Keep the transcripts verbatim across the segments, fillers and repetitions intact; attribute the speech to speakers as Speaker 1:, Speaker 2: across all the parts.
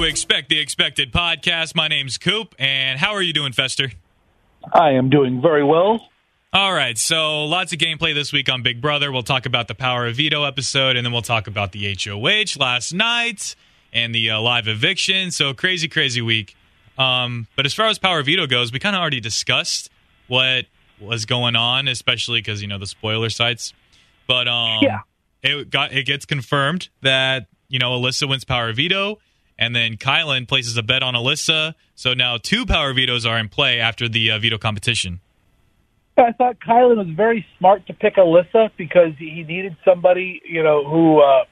Speaker 1: to Expect the Expected podcast. My name's Coop, and how are you doing, Fester?
Speaker 2: I am doing very well.
Speaker 1: All right, so lots of gameplay this week on Big Brother. We'll talk about the Power of Veto episode, and then we'll talk about the H O H last night and the uh, live eviction. So crazy, crazy week. Um, but as far as Power of Veto goes, we kind of already discussed what was going on, especially because, you know, the spoiler sites. But um,
Speaker 2: yeah.
Speaker 1: it got it gets confirmed that, you know, Alyssa wins Power of Veto, and then Kylan places a bet on Alyssa. So now two Power Vetoes are in play after the uh, veto competition.
Speaker 2: I thought Kylan was very smart to pick Alyssa because he needed somebody, you know, who uh,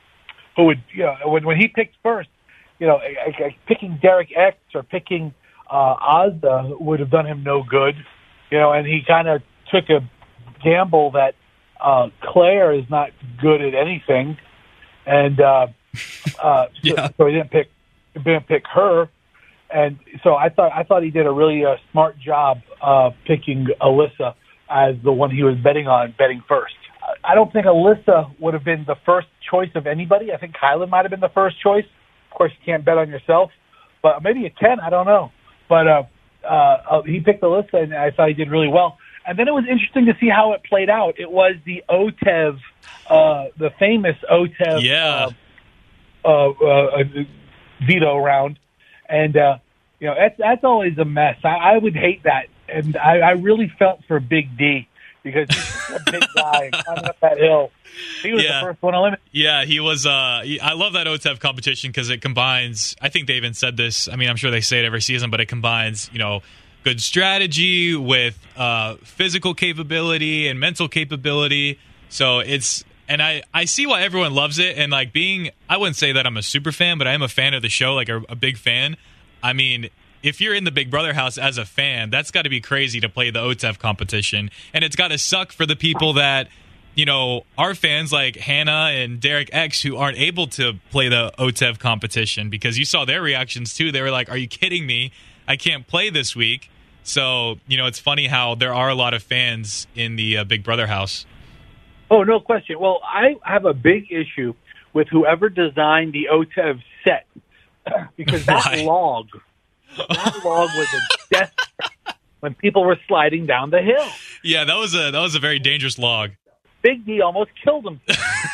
Speaker 2: who would, you know, when, when he picked first, you know, picking Derek X or picking uh, Azza would have done him no good, you know, and he kind of took a gamble that uh, Claire is not good at anything, and uh, uh,
Speaker 1: yeah.
Speaker 2: so, so he didn't pick didn't pick her. And so I thought I thought he did a really uh, smart job uh, picking Alyssa as the one he was betting on, betting first. I don't think Alyssa would have been the first choice of anybody. I think Kylan might have been the first choice. Of course, you can't bet on yourself, but maybe you can. I don't know. But uh, uh, he picked Alyssa, and I thought he did really well. And then it was interesting to see how it played out. It was the O T E V, uh, the famous O T E V
Speaker 1: yeah.
Speaker 2: uh, uh, uh, veto round. And, uh, you know, that's, that's always a mess. I, I would hate that. And I, I really felt for Big D because he's a big guy climbing up that hill. He was
Speaker 1: yeah.
Speaker 2: the first one eliminated.
Speaker 1: Yeah, he was. Uh, he, I love that O T E V competition because it combines, I think they even said this, I mean, I'm sure they say it every season, but it combines, you know, good strategy with uh, physical capability and mental capability. So it's, and I, I see why everyone loves it. And like being, I wouldn't say that I'm a super fan, but I am a fan of the show, like a, a big fan. I mean, if you're in the Big Brother house as a fan, that's got to be crazy to play the O T E V competition. And it's got to suck for the people that, you know, are fans like Hannah and Derek X who aren't able to play the O T E V competition because you saw their reactions too. They were like, are you kidding me? I can't play this week. So, you know, it's funny how there are a lot of fans in the uh, Big Brother house.
Speaker 2: Oh, no question. Well, I have a big issue with whoever designed the O T E V set because that
Speaker 1: Why?
Speaker 2: log, that log was a death trap when people were sliding down the hill.
Speaker 1: Yeah, that was a that was a very dangerous log.
Speaker 2: Big D almost killed him.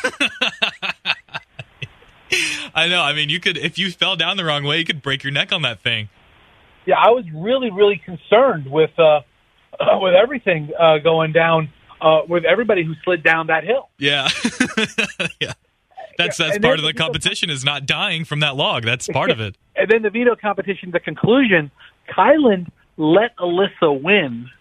Speaker 1: I know. I mean, you could if you fell down the wrong way, you could break your neck on that thing.
Speaker 2: Yeah, I was really, really concerned with uh, uh, with everything uh, going down. Uh, with everybody who slid down that hill.
Speaker 1: Yeah. yeah. That's that's
Speaker 2: and
Speaker 1: part of
Speaker 2: the
Speaker 1: the competition is not dying from that log. That's part of it.
Speaker 2: And then the veto competition, the conclusion, Kylan let Alyssa win.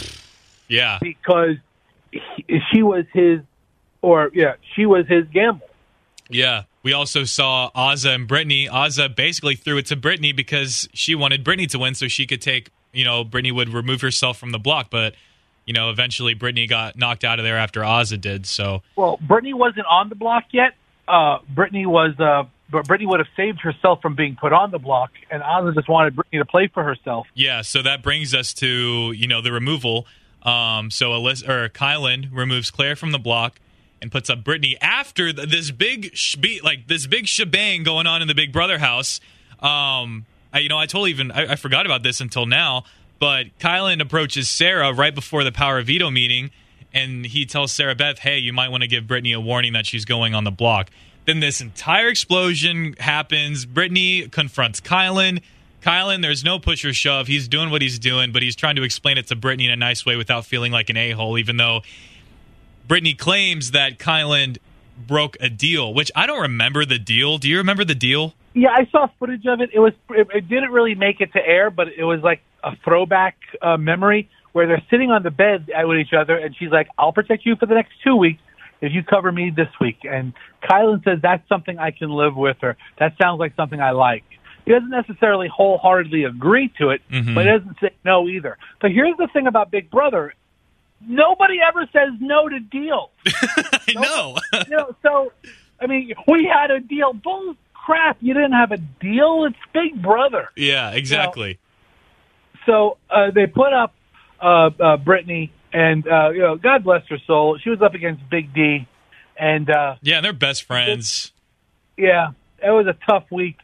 Speaker 1: Yeah.
Speaker 2: Because he, she was his, or yeah, she was his gamble.
Speaker 1: Yeah. We also saw Azza and Brittany. Azza basically threw it to Brittany because she wanted Brittany to win so she could take, you know, Brittany would remove herself from the block, but you know, eventually Brittany got knocked out of there after Azza did. So,
Speaker 2: well, Brittany wasn't on the block yet. Uh, Brittany was, uh, but Brittany would have saved herself from being put on the block, and Azza just wanted Brittany to play for herself.
Speaker 1: Yeah, so that brings us to you know the removal. Um, so Alyssa or Kylan removes Claire from the block and puts up Brittany after the, this big shbe- like this big shebang going on in the Big Brother house. Um, I, you know, I totally even I, I forgot about this until now. But Kylan approaches Sarah right before the Power of Veto meeting, and he tells Sarah Beth, hey, you might want to give Brittany a warning that she's going on the block. Then this entire explosion happens. Brittany confronts Kylan. Kylan, there's no push or shove. He's doing what he's doing, but he's trying to explain it to Brittany in a nice way without feeling like an a-hole, even though Brittany claims that Kylan broke a deal, which I don't remember the deal. Do you remember the deal?
Speaker 2: Yeah, I saw footage of it. It was it, it didn't really make it to air, but it was like a throwback uh, memory where they're sitting on the bed with each other, and she's like, I'll protect you for the next two weeks if you cover me this week. And Kylan says that's something I can live with, or that sounds like something I like. He doesn't necessarily wholeheartedly agree to it,
Speaker 1: mm-hmm.
Speaker 2: but he doesn't say no either. But here's the thing about Big Brother. Nobody ever says no to deals.
Speaker 1: I know.
Speaker 2: you know. So, I mean, we had a deal. Bull crap, you didn't have a deal? It's Big Brother.
Speaker 1: Yeah, exactly.
Speaker 2: You know? So uh, they put up uh, uh, Brittany, and, uh, you know, God bless her soul. She was up against Big D. And uh,
Speaker 1: yeah, they're best friends.
Speaker 2: It, yeah, it was a tough week.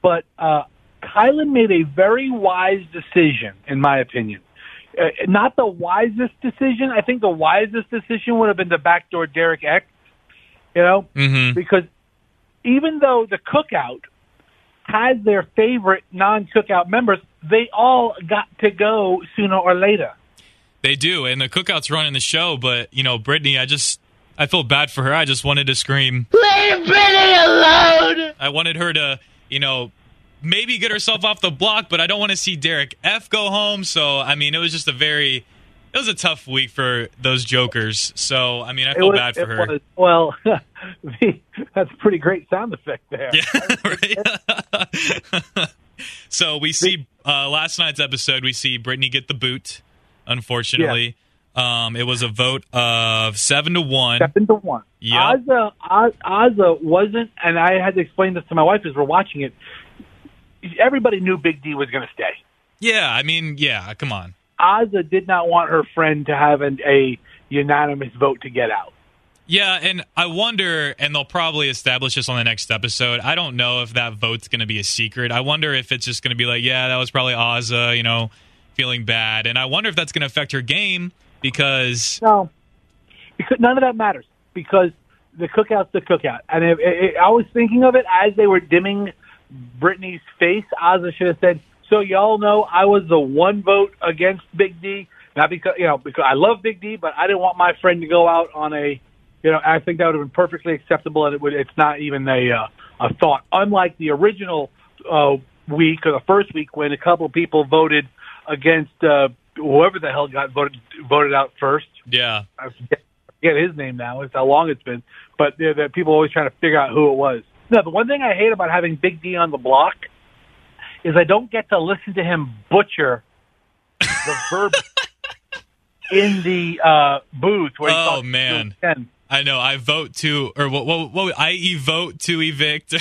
Speaker 2: but uh, Kylan made a very wise decision, in my opinion. Uh, not the wisest decision. I think the wisest decision would have been to backdoor Derek X, you know,
Speaker 1: mm-hmm.
Speaker 2: because even though the Cookout has their favorite non-Cookout members, they all got to go sooner or later.
Speaker 1: They do, and the Cookout's running the show, but, you know, Brittany, I just, I feel bad for her. I just wanted to scream, "Leave Brittany alone!" I wanted her to, you know, maybe get herself off the block, but I don't want to see Derek F go home. So, I mean, it was just a very, it was a tough week for those jokers. So, I mean, I feel
Speaker 2: was,
Speaker 1: bad for her.
Speaker 2: Was, well, that's a pretty great sound effect there.
Speaker 1: Yeah, right? So we see, uh, last night's episode, we see Brittany get the boot, unfortunately. Yeah. Um, it was a vote of seven to one.
Speaker 2: Seven to one.
Speaker 1: Yep.
Speaker 2: Azza, Oz, Azza wasn't, and I had to explain this to my wife as we're watching it. Everybody knew Big D was going to stay.
Speaker 1: Yeah, I mean, yeah, come on.
Speaker 2: Azza did not want her friend to have an, a unanimous vote to get out.
Speaker 1: Yeah, and I wonder, and they'll probably establish this on the next episode, I don't know if that vote's going to be a secret. I wonder if it's just going to be like, yeah, that was probably Azza, you know, feeling bad. And I wonder if that's going to affect her game because...
Speaker 2: No, because none of that matters because the Cookout's the Cookout. And it, it, I was thinking of it as they were dimming Brittany's face. Azza should have said, "So y'all know I was the one vote against Big D, not because you know because I love Big D, but I didn't want my friend to go out on a, you know, I think that would have been perfectly acceptable, and it would. It's not even a uh, a thought. Unlike the original uh, week or the first week when a couple of people voted against uh, whoever the hell got voted voted out first.
Speaker 1: Yeah,
Speaker 2: I forget, I forget his name now. It's how long it's been, but the, the people always trying to figure out who it was. No, the one thing I hate about having Big D on the block is I don't get to listen to him butcher the verb in the uh, booth. Where he
Speaker 1: oh,
Speaker 2: talks
Speaker 1: man.
Speaker 2: To him.
Speaker 1: I know. I vote to, or what, what, what I evote to evict.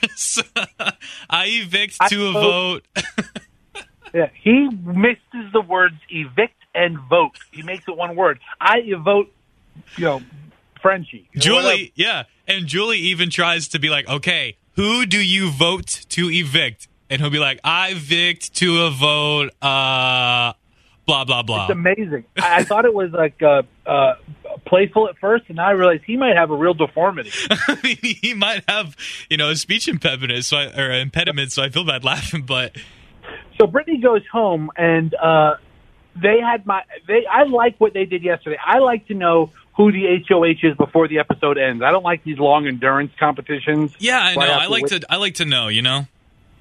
Speaker 1: I evict to I a vote. vote.
Speaker 2: Yeah, he mixes the words evict and vote. He makes it one word. I evote, you know, Frenchie.
Speaker 1: Julie, yeah. And Julie even tries to be like, okay, who do you vote to evict? And he'll be like, I evict to a vote, uh, blah, blah, blah.
Speaker 2: It's amazing. I, I thought it was like uh, uh, playful at first, and I realized he might have a real deformity.
Speaker 1: I mean, he might have, you know, a speech impediment, so I, or impediment, so I feel bad laughing, but...
Speaker 2: So Brittany goes home, and uh, they had my... They. I like what they did yesterday. I like to know who the H O H is before the episode ends. I don't like these long endurance competitions.
Speaker 1: Yeah, I know. I like win. to. I like to know. You know.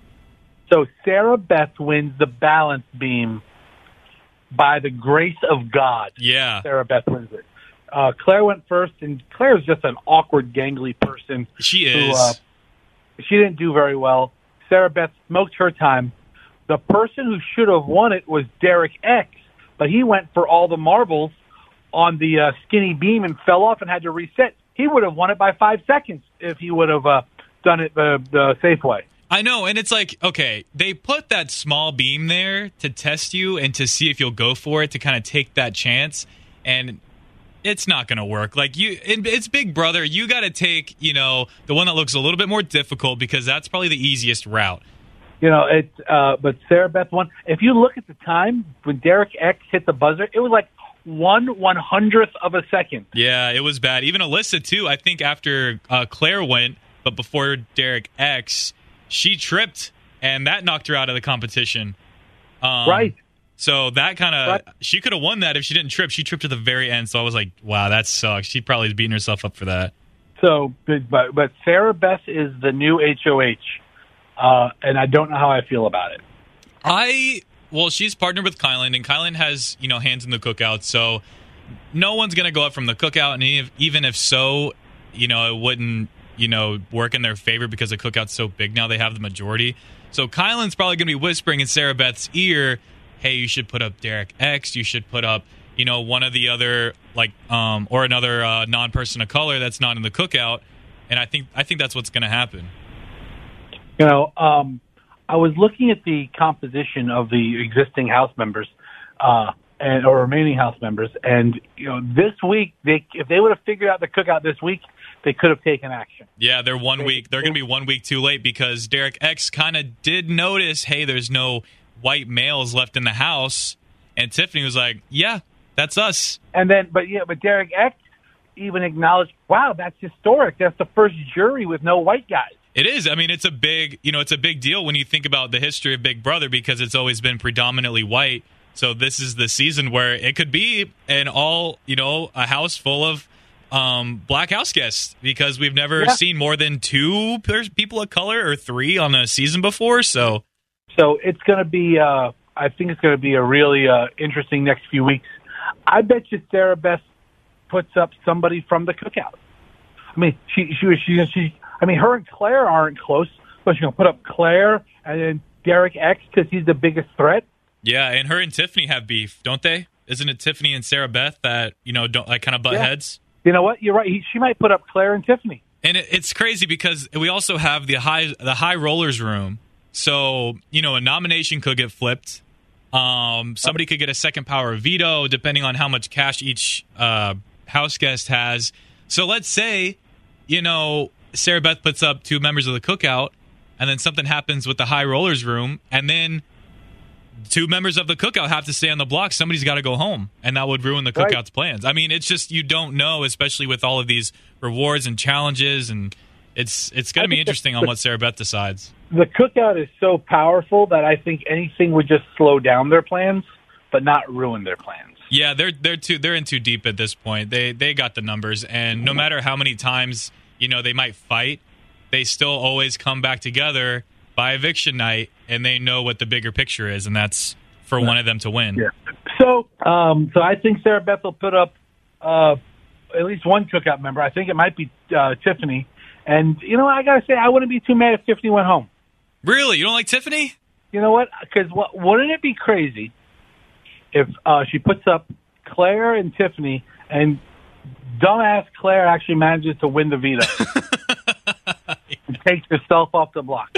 Speaker 2: So Sarah Beth wins the balance beam by the grace of God.
Speaker 1: Yeah,
Speaker 2: Sarah Beth wins it. Uh, Claire went first, and Claire's just an awkward, gangly person.
Speaker 1: She is.
Speaker 2: Who, uh, she didn't do very well. Sarah Beth smoked her time. The person who should have won it was Derek X, but he went for all the marbles on the uh, skinny beam and fell off and had to reset. He would have won it by five seconds if he would have uh, done it the, the safe way.
Speaker 1: I know, and it's like, okay, they put that small beam there to test you and to see if you'll go for it, to kind of take that chance, and it's not going to work. Like, you, it, it's Big Brother. You got to take, you know, the one that looks a little bit more difficult because that's probably the easiest route.
Speaker 2: You know, it's uh, but Sarah Beth won. If you look at the time when Derek X hit the buzzer, it was like one one hundredth of a second.
Speaker 1: Yeah, it was bad. Even Alyssa too. I think after uh, Claire went, but before Derek X, she tripped, and that knocked her out of the competition. Um,
Speaker 2: right.
Speaker 1: So that kind of
Speaker 2: right.
Speaker 1: she could have won that if she didn't trip. She tripped at the very end. So I was like, wow, that sucks. She probably is beating herself up for that.
Speaker 2: So, but but Sarah Beth is the new H O H. Uh, and I don't know how I feel about it.
Speaker 1: I, well, she's partnered with Kylan, and Kylan has, you know, hands in the cookout, so no one's going to go up from the cookout, and if, even if so, you know, it wouldn't, you know, work in their favor because the cookout's so big now, they have the majority. So Kylan's probably going to be whispering in Sarah Beth's ear, hey, you should put up Derek X, you should put up, you know, one of the other, like, um, or another uh, non-person of color that's not in the cookout, and I think I think that's what's going to happen.
Speaker 2: You know, um, I was looking at the composition of the existing House members, uh, and or remaining House members, and you know, this week, they if they would have figured out the cookout this week, they could have taken action.
Speaker 1: Yeah, they're one
Speaker 2: They-
Speaker 1: week. They're going to be one week too late because Derek X kind of did notice, hey, there's no white males left in the house, and Tiffany was like, yeah, that's us.
Speaker 2: And then, but yeah, but Derek X even acknowledged, wow, that's historic. That's the first jury with no white guys.
Speaker 1: It is. I mean, it's a big, you know, it's a big deal when you think about the history of Big Brother because it's always been predominantly white. So this is the season where it could be an all, you know, a house full of um, black house guests because we've never
Speaker 2: Yeah.
Speaker 1: seen more than two pers- people of color or three on a season before. So,
Speaker 2: So it's going to be, uh, I think it's going to be a really uh, interesting next few weeks. I bet you Sarah Beth puts up somebody from the cookout. I mean, she, she was, she, she, I mean, her and Claire aren't close, but she's going to put up Claire and then Derek X because he's the biggest threat.
Speaker 1: yeah, and her and Tiffany have beef, don't they? Isn't it Tiffany and Sarah Beth that, you know, don't like kind of butt
Speaker 2: Yeah.
Speaker 1: heads?
Speaker 2: You know what? You're right. He, she might put up Claire and Tiffany.
Speaker 1: And it, it's crazy because we also have the high the high rollers room. So, you know, a nomination could get flipped. Um, somebody could get a second power veto depending on how much cash each uh, house guest has. So let's say, you know, Sarah Beth puts up two members of the cookout and then something happens with the high rollers room and then two members of the cookout have to stay on the block. Somebody's got to go home, and that would ruin the
Speaker 2: Right.
Speaker 1: cookout's plans. I mean, it's just you don't know, especially with all of these rewards and challenges, and it's it's going
Speaker 2: I
Speaker 1: to be
Speaker 2: think the-
Speaker 1: interesting on what Sarah Beth decides.
Speaker 2: The cookout is so powerful that I think anything would just slow down their plans, but not ruin their plans.
Speaker 1: Yeah, they're they're too they're in too deep at this point. They they got the numbers, and no matter how many times you know they might fight, they still always come back together by eviction night, and they know what the bigger picture is, and that's for one of them to win.
Speaker 2: Yeah. So, um, so I think Sarah Beth will put up uh, at least one cookout member. I think it might be uh, Tiffany. And you know, I gotta say, I wouldn't be too mad if Tiffany went home.
Speaker 1: Really, you don't like Tiffany?
Speaker 2: You know what? Because what, wouldn't it be crazy if uh, she puts up Claire and Tiffany, and dumbass Claire actually manages to win the veto and takes herself off the block?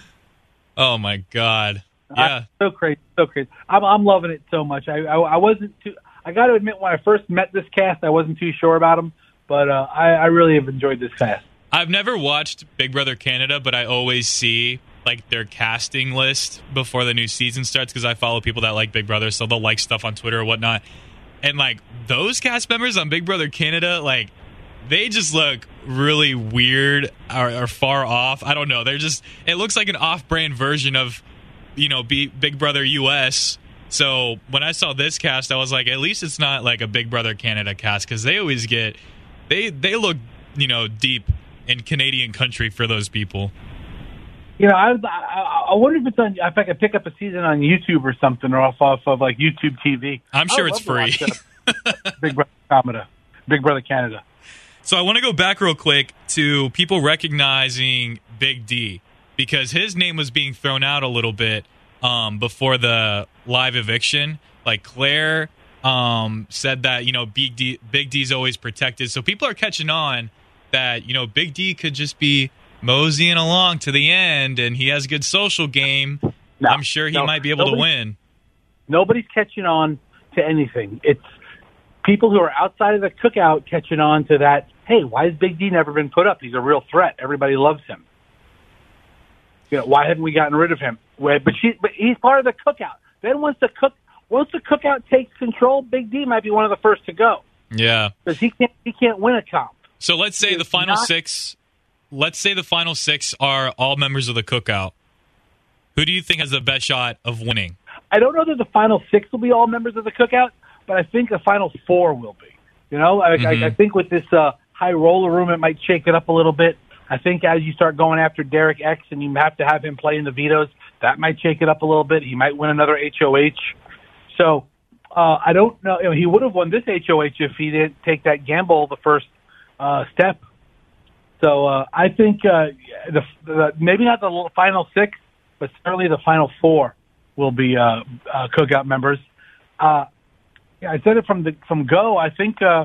Speaker 1: Oh my God! Yeah.
Speaker 2: I, so crazy, so crazy. I'm, I'm loving it so much. I, I, I wasn't too. I got to admit, when I first met this cast, I wasn't too sure about them, but uh, I, I really have enjoyed this cast.
Speaker 1: I've never watched Big Brother Canada, but I always see like their casting list before the new season starts because I follow people that like Big Brother, so they'll like stuff on Twitter or whatnot. And like those cast members on Big Brother Canada, like they just look really weird or, or far off. I don't know. They're just it looks like an off-brand version of you know B- Big Brother U S. So when I saw this cast, I was like, at least it's not like a Big Brother Canada cast because they always get they they look you know deep in Canadian country for those people.
Speaker 2: You know, I, I I wonder if it's on. If I could pick up a season on YouTube or something, or off off of like YouTube T V.
Speaker 1: I'm sure
Speaker 2: I would
Speaker 1: it's
Speaker 2: love to
Speaker 1: free.
Speaker 2: watch that. Big Brother Canada, Big Brother Canada.
Speaker 1: So I want to go back real quick to people recognizing Big D because his name was being thrown out a little bit um, before the live eviction. Like Claire um, said that you know Big D, Big D's always protected, so people are catching on that you know Big D could just be moseying along to the end, and he has a good social game.
Speaker 2: No,
Speaker 1: I'm sure he
Speaker 2: no,
Speaker 1: might be able
Speaker 2: nobody,
Speaker 1: to win.
Speaker 2: Nobody's catching on to anything. It's people who are outside of the cookout catching on to that. Hey, why has Big D never been put up? He's a real threat. Everybody loves him. You know, why haven't we gotten rid of him? Well, but she, but he's part of the cookout. Then once the cook, once the cookout takes control, Big D might be one of the first to go
Speaker 1: Yeah.
Speaker 2: because he can't he can't win a comp.
Speaker 1: So let's say
Speaker 2: It's
Speaker 1: the final
Speaker 2: not-
Speaker 1: six. Let's say the final six are all members of the cookout. Who do you think has the best shot of winning?
Speaker 2: I don't know that the final six will be all members of the cookout, but I think the final four will be. You know, I,
Speaker 1: Mhm.
Speaker 2: I, I think with this uh, high roller room, it might shake it up a little bit. I think as you start going after Derek X and you have to have him play in the vetoes, that might shake it up a little bit. He might win another H O H. So uh, I don't know. You know. He would have won this H O H if he didn't take that gamble the first uh, step. So uh, I think uh, the, the maybe not the final six, but certainly the final four will be uh, uh, cookout members. Uh, yeah, I said it from the from go. I think uh,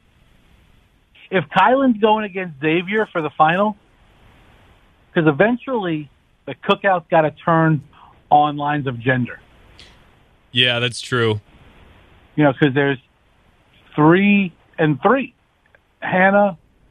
Speaker 2: if Kylan's going against Xavier for the final, because eventually the cookout's got to turn on lines of gender.
Speaker 1: Yeah, that's true.
Speaker 2: You know, because there's three and three. Hannah,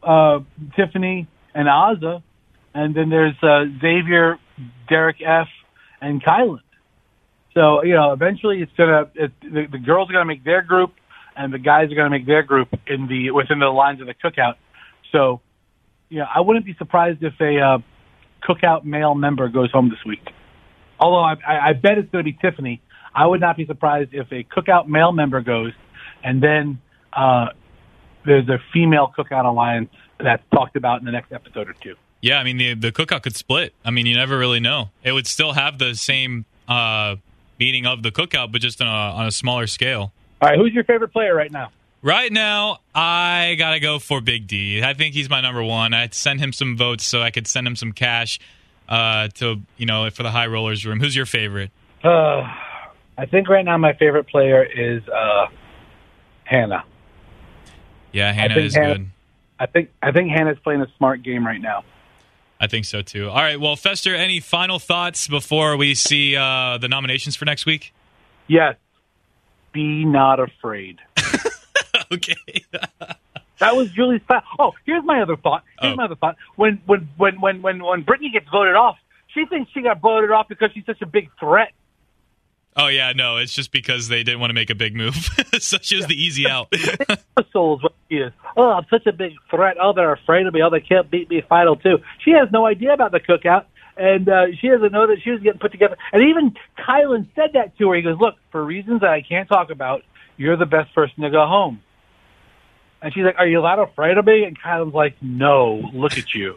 Speaker 2: uh, Tiffany, and Azza, and then there's uh, Xavier, Derek F, and Kylan. So, you know, eventually it's gonna it, the, the girls are gonna make their group, and the guys are gonna make their group in the within the lines of the cookout. So, you know, I wouldn't be surprised if a uh, cookout male member goes home this week. Although I, I, I bet it's going to be Tiffany. I would not be surprised if a cookout male member goes, and then uh, there's a female cookout alliance that's talked about in the next episode or two.
Speaker 1: Yeah, I mean, the the cookout could split. I mean, you never really know. It would still have the same uh, meaning of the cookout, but just on a, on a smaller scale.
Speaker 2: All right, who's your favorite player right now?
Speaker 1: Right now, I got to go for Big D. I think he's my number one. I'd send him some votes so I could send him some cash uh, to, you know, for the High Rollers room. Who's your favorite?
Speaker 2: Uh, I think right now my favorite player is uh, Hannah.
Speaker 1: Yeah, Hannah is
Speaker 2: Hannah,
Speaker 1: good.
Speaker 2: I think I think Hannah's playing a smart game right now.
Speaker 1: I think so, too. All right, well, Fester, any final thoughts before we see uh, the nominations for next week?
Speaker 2: Yes. Be not afraid.
Speaker 1: Okay.
Speaker 2: That was Julie's thought. Oh, here's my other thought. Here's
Speaker 1: oh.
Speaker 2: my other thought. When when when when when when Brittany gets voted off, she thinks she got voted off because she's such a big threat.
Speaker 1: Oh yeah, no, it's just because they didn't want to make a big move, so she was the easy out.
Speaker 2: Soul is what she is. Oh, I'm such a big threat. Oh, they're afraid of me. Oh, they can't beat me final two. She has no idea about the cookout, and uh, she doesn't know that she was getting put together. And even Kylan said that to her. He goes, "Look, for reasons that I can't talk about, you're the best person to go home." And she's like, "Are you that afraid of me?" And Kylan's like, "No, look at you."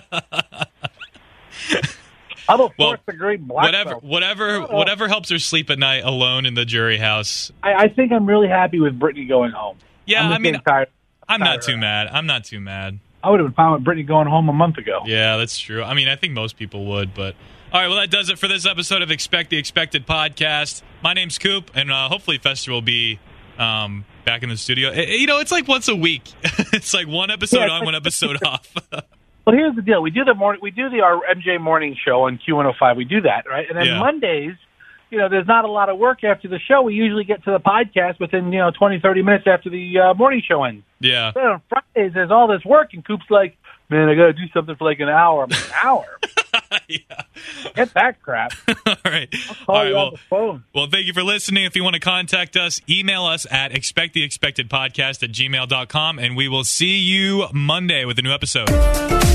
Speaker 2: I'm a
Speaker 1: well,
Speaker 2: fourth degree black
Speaker 1: whatever,
Speaker 2: belt.
Speaker 1: whatever, whatever helps her sleep at night alone in the jury house.
Speaker 2: I, I think I'm really happy with Brittany going home.
Speaker 1: Yeah,
Speaker 2: I'm
Speaker 1: I mean,
Speaker 2: tired,
Speaker 1: I'm
Speaker 2: tired
Speaker 1: not too mad. I'm not too mad.
Speaker 2: I would have been fine with Brittany going home a month ago.
Speaker 1: Yeah, that's true. I mean, I think most people would, but all right. Well, that does it for this episode of Expect the Expected podcast. My name's Coop, and uh, hopefully Fester will be um, back in the studio. It, you know, it's like once a week. It's like one episode
Speaker 2: yeah,
Speaker 1: on, one episode off.
Speaker 2: Well, here's the deal: we do the morning, we do the our M J morning show on Q one oh five. We do that, right? And then
Speaker 1: Yeah.
Speaker 2: Mondays, you know, there's not a lot of work after the show. We usually get to the podcast within you know twenty, thirty minutes after the uh, morning show ends.
Speaker 1: Yeah.
Speaker 2: Then on Fridays, there's all this work, and Coop's like, "Man, I got to do something for like an hour." I'm like, an hour?
Speaker 1: Yeah.
Speaker 2: Get that crap.
Speaker 1: All right.
Speaker 2: I'll call
Speaker 1: All right.
Speaker 2: you
Speaker 1: Well,
Speaker 2: on the phone.
Speaker 1: well, thank you for listening. If you want to contact us, email us at expecttheexpectedpodcast at gmail dot com, and we will see you Monday with a new episode.